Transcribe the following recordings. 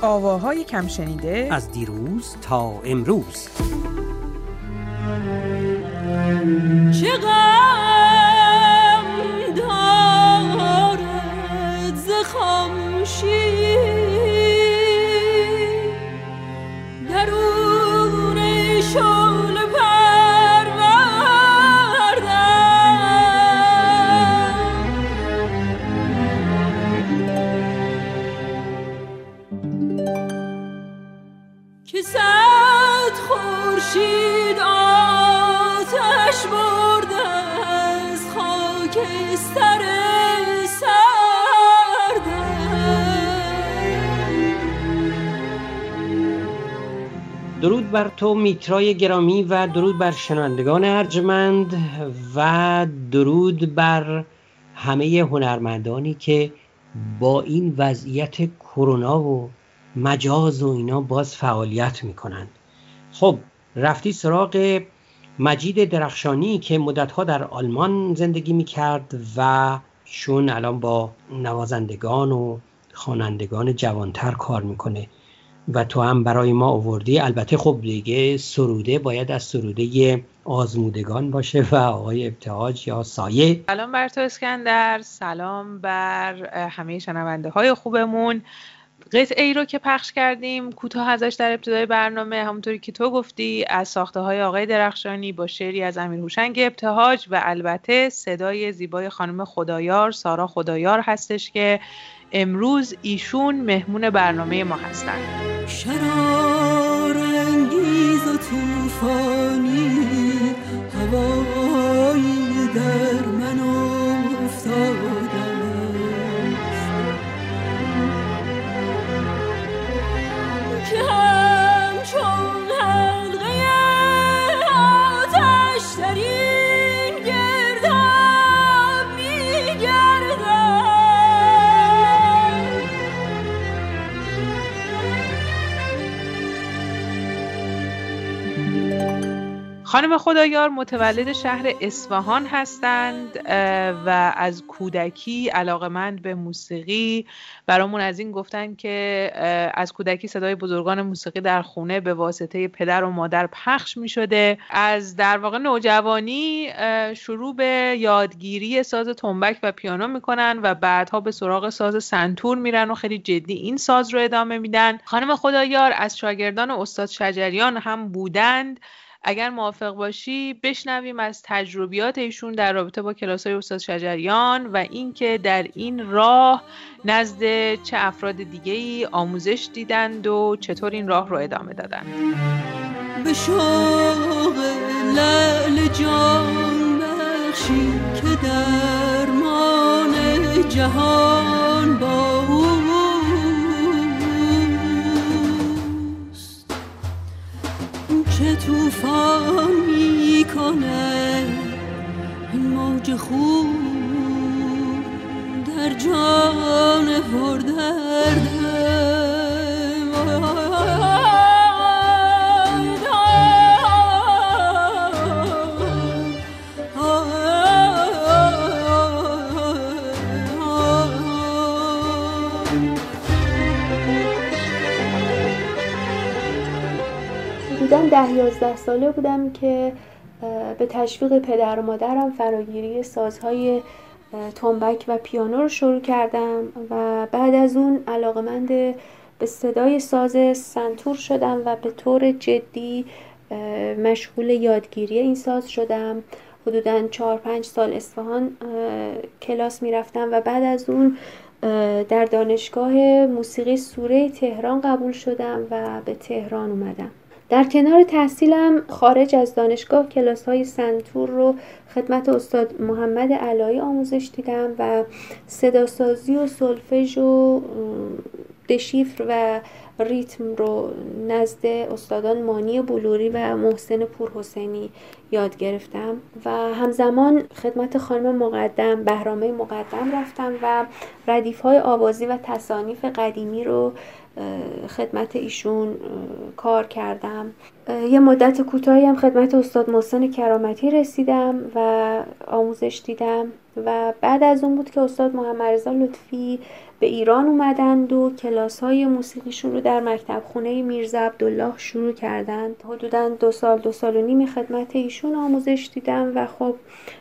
آواهای کم شنیده از دیروز تا امروز. چه غم دارد ز خاموشی درون شعله که صد خورشید آتش برده از خاکستر درود بر تو میترای گرامی و درود بر شنوندگان ارجمند و درود بر همه هنرمندانی که با این وضعیت کرونا و مجاز و اینا باز فعالیت میکنند. خب رفتی سراغ مجید درخشانی که مدتها در آلمان زندگی میکرد و شون الان با نوازندگان و خوانندگان جوانتر کار میکنه و تو هم برای ما آوردی. البته خب دیگه سروده باید از سروده آزمودگان باشه و آقای ابتهاج یا سایه. سلام بر تو اسکندر، سلام بر همه شنونده های خوبمون. قطعه ای رو که پخش کردیم کوتاه ازش در ابتدای برنامه، همونطوری که تو گفتی، از ساخته های آقای درخشانی با شعری از امیرهوشنگ ابتهاج و البته صدای زیبای خانم خدایار، سارا خدایار هستش که امروز ایشون مهمون برنامه ما هستن. شرارانگیز و طوفانی هوایی در من افتاده که همچون حلقه آتش در این گرداب می‌گردد. خانم خدایار متولد شهر اصفهان هستند و از کودکی علاقه‌مند به موسیقی. برامون از این گفتن که از کودکی صدای بزرگان موسیقی در خونه به واسطه پدر و مادر پخش می شده. از در واقع نوجوانی شروع به یادگیری ساز تنبک و پیانو میکنن و بعدها به سراغ ساز سنتور میرن و خیلی جدی این ساز رو ادامه میدن. خانم خدایار از شاگردان استاد شجریان هم بودند. اگر موافق باشی بشنویم از تجربیات ایشون در رابطه با کلاس‌های استاد شجریان و اینکه در این راه نزد چه افراد دیگه‌ای آموزش دیدند و چطور این راه رو ادامه دادند. به شوق لعل جان بخشی که درمان جهان با چه طوفان میکنه این موج خون در جان پردرده. حدوداً 10-11 ساله بودم که به تشویق پدر و مادرم فراگیری سازهای تنبک و پیانو رو شروع کردم و بعد از اون علاقه‌مند به صدای ساز سنتور شدم و به طور جدی مشغول یادگیری این ساز شدم. حدوداً 4-5 سال اصفهان کلاس میرفتم و بعد از اون در دانشگاه موسیقی سوره تهران قبول شدم و به تهران اومدم. در کنار تحصیلم خارج از دانشگاه کلاس‌های سنتور رو خدمت استاد محمد علایی آموزش دیدم و صداسازی و سولفژ و دشیفر و ریتم رو نزد استادان مانی بلوری و محسن پورحسینی یاد گرفتم و همزمان خدمت خانم مقدم بهرامه مقدم رفتم و ردیف‌های آوازی و تصانیف قدیمی رو خدمت ایشون کار کردم. یه مدت کوتاهی هم خدمت استاد محسن کرامتی رسیدم و آموزش دیدم و بعد از اون بود که استاد محمد رضا لطفی به ایران اومدند و کلاس‌های موسیقیشون رو در مکتب خونه میرزا عبدالله شروع کردند. حدوداً 2 سال و نیم خدمت ایشون آموزش دیدم و خب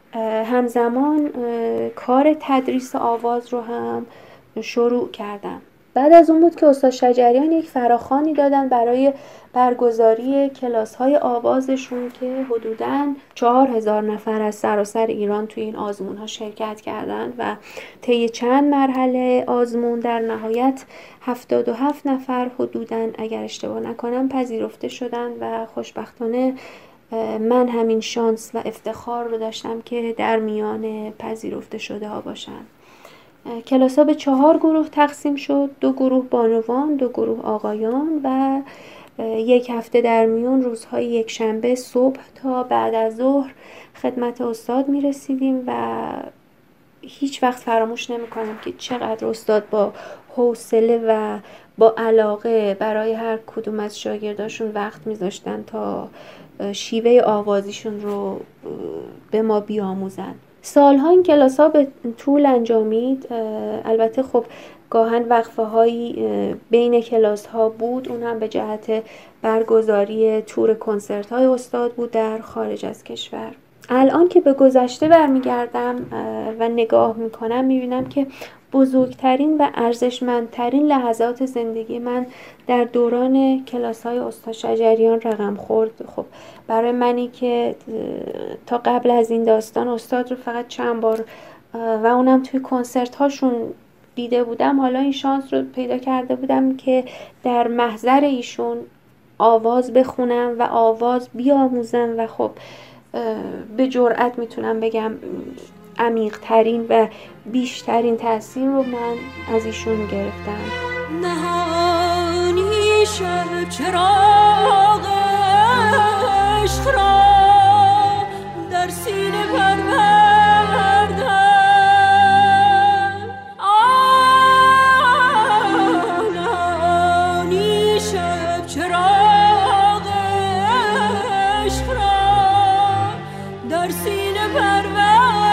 همزمان کار تدریس آواز رو هم شروع کردم. بعد از اون بود که استاد شجریان یک فراخوانی دادن برای برگزاری کلاس‌های آوازشون که حدوداً 4000 نفر از سراسر ایران توی این آزمون‌ها شرکت کردند و طی چند مرحله آزمون در نهایت 77 نفر حدوداً اگر اشتباه نکنم پذیرفته شدند و خوشبختانه من همین شانس و افتخار رو داشتم که در میان پذیرفته شده ها باشم. کلاس ها به 4 گروه تقسیم شد، 2 گروه بانوان، 2 گروه آقایان و 1 هفته در میون روزهای یکشنبه صبح تا بعد از ظهر خدمت استاد می رسیدیم و هیچ وقت فراموش نمی کنم که چقدر استاد با حوصله و با علاقه برای هر کدوم از شاگرداشون وقت می ذاشتن تا شیوه آوازیشون رو به ما بیاموزن. سالها این کلاس ها به طول انجامید. البته خب گاهن وقفه هایی بین کلاس ها بود، اون هم به جهت برگزاری تور کنسرت های استاد بود در خارج از کشور. الان که به گذشته برمیگردم و نگاه میکنم میبینم که بزرگترین و ارزشمندترین لحظات زندگی من در دوران کلاس های استاد شجریان رقم خورد. خب برای منی که تا قبل از این داستان استاد رو فقط چند بار و اونم توی کنسرت هاشون دیده بودم، حالا این شانس رو پیدا کرده بودم که در محضر ایشون آواز بخونم و آواز بیاموزم و خب به جرئت میتونم بگم عمیق‌ترین و بیشترین تأثیر رو من از ایشون گرفتم. نهانی شب چراغ عشق را در سینه پروردم، نهانی شب چراغ عشق را در سینه پروردم.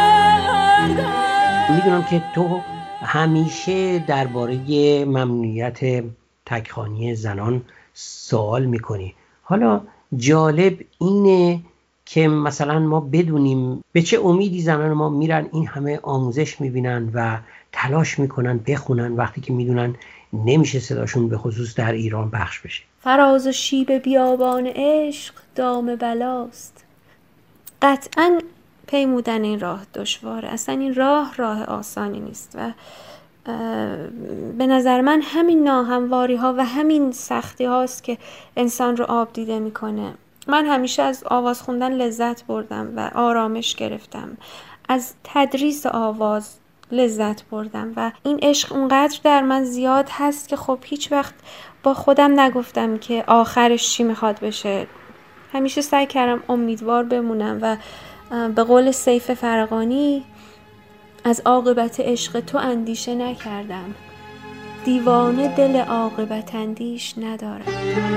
میدونم که تو همیشه درباره ممنوعیت تک‌خوانی زنان سوال میکنی. حالا جالب اینه که مثلا ما بدونیم به چه امیدی زنان ما میرن این همه آموزش میبینن و تلاش میکنن بخونن وقتی که میدونن نمیشه صداشون به خصوص در ایران پخش بشه. فراز و شیب بیابان عشق دام بلاست. قطعاً پیمودن این راه دشواره. اصلا این راه آسانی نیست و به نظر من همین ناهمواری ها و همین سختی هاست که انسان رو آب دیده میکنه. من همیشه از آواز خوندن لذت بردم و آرامش گرفتم. از تدریس آواز لذت بردم و این عشق اونقدر در من زیاد هست که خب هیچ وقت با خودم نگفتم که آخرش چی میخواد بشه. همیشه سعی کردم امیدوار بمونم و به قول سیف فرغانی از عاقبت عشق تو اندیشه نکردم، دیوانه دل عاقبت اندیش ندارم.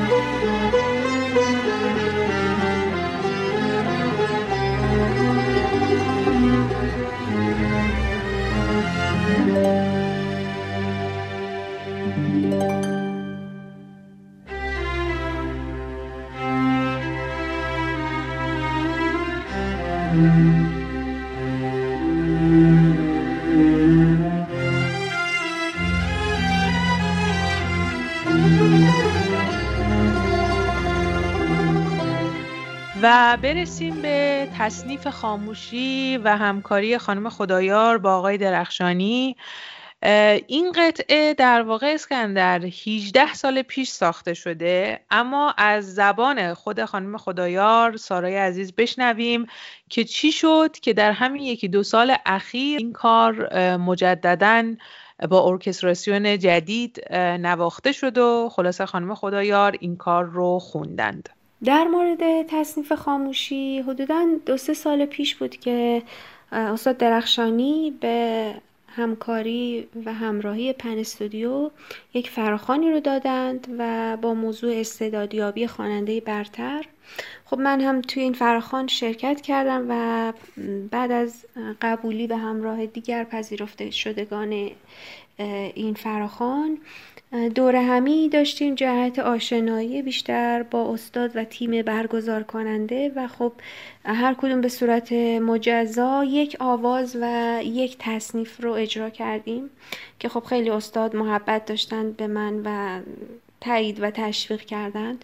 و برسیم به تصنیف خاموشی و همکاری خانم خدایار با آقای درخشانی. این قطعه در واقع اسکندر 18 سال پیش ساخته شده، اما از زبان خود خانم خدایار سارای عزیز بشنویم که چی شد که در همین 1-2 سال اخیر این کار مجدداً با ارکستراسیون جدید نواخته شد و خلاصه خانم خدایار این کار رو خوندند. در مورد تصنیف خاموشی حدوداً 2-3 سال پیش بود که استاد درخشانی به همکاری و همراهی پن استودیو یک فراخوانی رو دادند و با موضوع استعدادیابی خواننده برتر خب من هم توی این فراخوان شرکت کردم و بعد از قبولی به همراه دیگر پذیرفته شدگان این فراخوان دوره همی داشتیم جهت آشنایی بیشتر با استاد و تیم برگزار کننده و خب هر کدوم به صورت مجزا یک آواز و یک تصنیف رو اجرا کردیم که خب خیلی استاد محبت داشتند به من و تایید و تشویق کردند.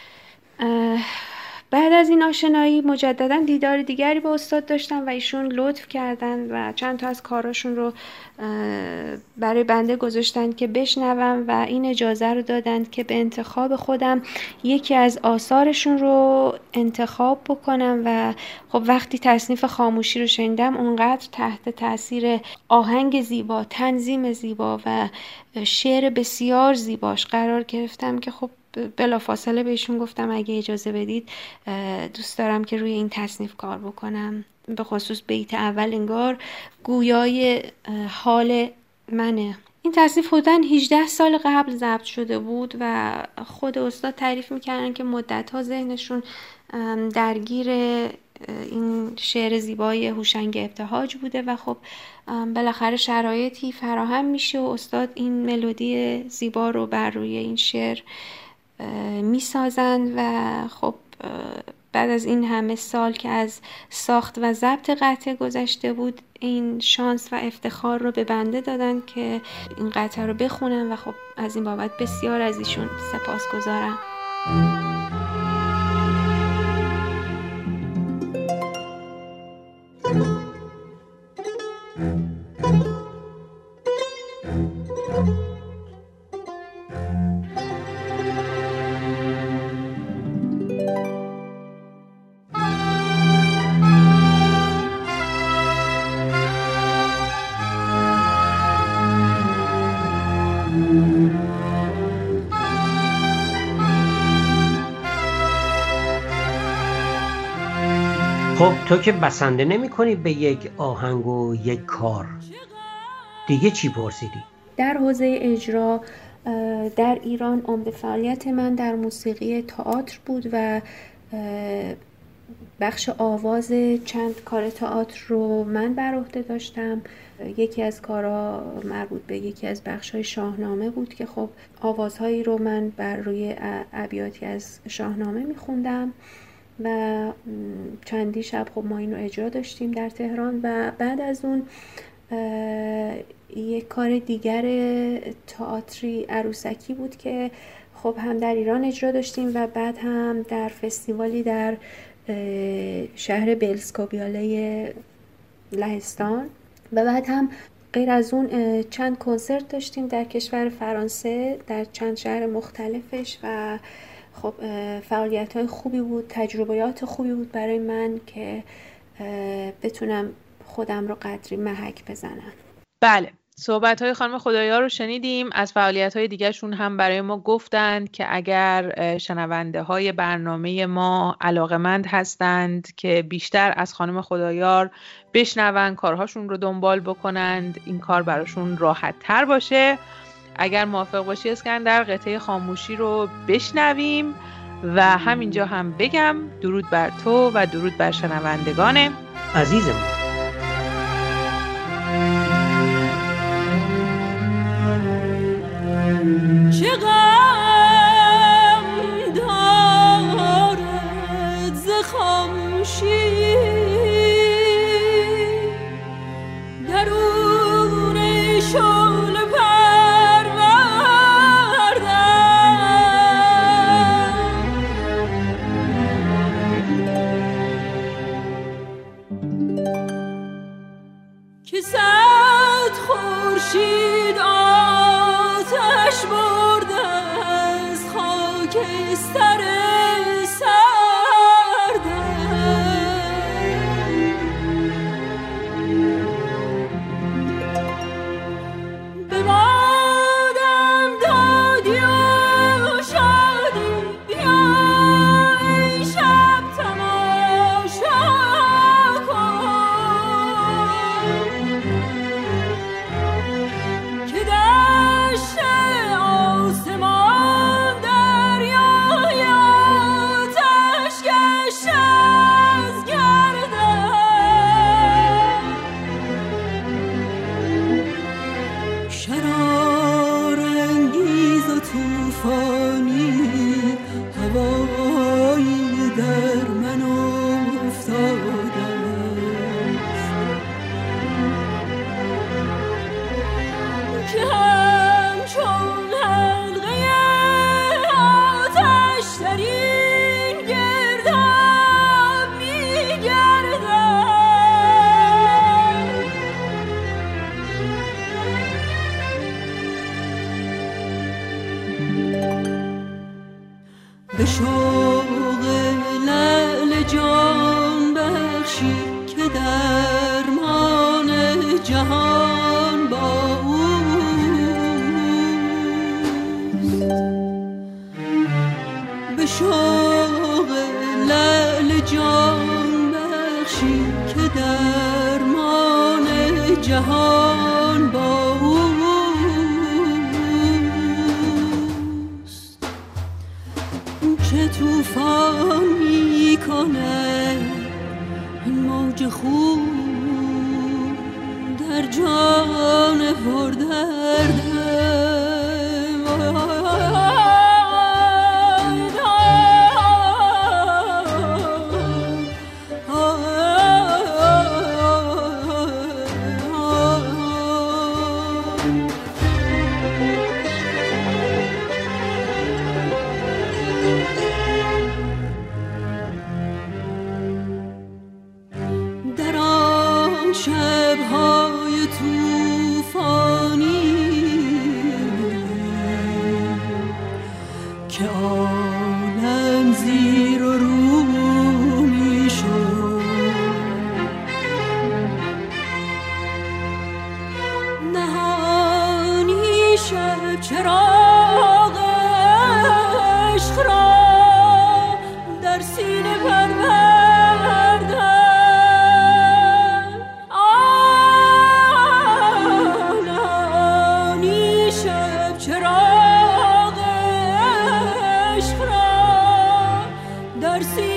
بعد از این آشنایی مجددا دیدار دیگری با استاد داشتم و ایشون لطف کردن و چند تا از کاراشون رو برای بنده گذاشتن که بشنوم و این اجازه رو دادند که به انتخاب خودم یکی از آثارشون رو انتخاب بکنم و خب وقتی تصنیف خاموشی رو شنیدم اونقدر تحت تاثیر آهنگ زیبا، تنظیم زیبا و شعر بسیار زیباش قرار گرفتم که خب بلافاصله بهشون گفتم اگه اجازه بدید دوست دارم که روی این تصنیف کار بکنم. به خصوص بیت اول انگار گویای حال منه. این تصنیف حدوداً 18 سال قبل ضبط شده بود و خود استاد تعریف میکردن که مدت‌ها ذهنشون درگیر این شعر زیبای هوشنگ ابتهاج بوده و خب بالاخره شرایطی فراهم میشه و استاد این ملودی زیبا رو بر روی این شعر میسازند و خب بعد از این همه سال که از ساخت و ضبط قطعه گذشته بود این شانس و افتخار رو به بنده دادن که این قطعه رو بخونم و خب از این بابت بسیار از ایشون سپاسگزارم. خب تو که بسنده نمی کنی به یک آهنگ و یک کار، دیگه چی پرسیدی؟ در حوزه اجرا در ایران عمده فعالیت من در موسیقی تئاتر بود و بخش آواز چند کار تئاتر رو من بر عهده داشتم. یکی از کارها مربوط به یکی از بخش‌های شاهنامه بود که خب آوازهایی رو من بر روی ابیاتی از شاهنامه می‌خوندم و چندی شب خب ما این رو اجرا داشتیم در تهران و بعد از اون یک کار دیگر تئاتری عروسکی بود که خب هم در ایران اجرا داشتیم و بعد هم در فستیوالی در شهر بلسکوبیاله لهستان و بعد هم غیر از اون چند کنسرت داشتیم در کشور فرانسه در چند شهر مختلفش و خب فعالیت‌های خوبی بود، تجربیات خوبی بود برای من که بتونم خودم رو قدری محک بزنم. بله، صحبت‌های خانم خدایار رو شنیدیم. از فعالیت‌های دیگه‌شون هم برای ما گفتند که اگر شنونده‌های برنامه ما علاقه‌مند هستند که بیشتر از خانم خدایار بشنون، کارهاشون رو دنبال بکنند، این کار براشون راحت‌تر باشه. اگر موافق باشی اسکندر قطعه خاموشی رو بشنویم و همینجا هم بگم درود بر تو و درود بر شنوندگان عزیزم. چه غم دارد ز خاموشی درون شعله پروردم به شوق لعل جان بخشی که درمان جهان با اوست. به شوق لعل جان بخشی که درمان جهان با اوست. چه طوفان میکنه این موج خون در جان پردرده. شب‌های طوفانی که عالم زیر و رو می‌شد، نهانی شب چراغ عشق را در سینه پرورد. چراغ عشق را در